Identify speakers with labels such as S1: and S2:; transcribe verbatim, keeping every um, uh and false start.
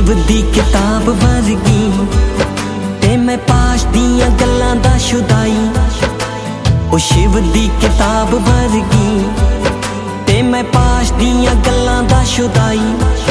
S1: शिव दी किताब वर्गी ते मैं पाश दियां गल्लां दा शुदाई। ओ शिव दी किताब वर्गी ते मैं पाश दियां गल्लां दा शुदाई।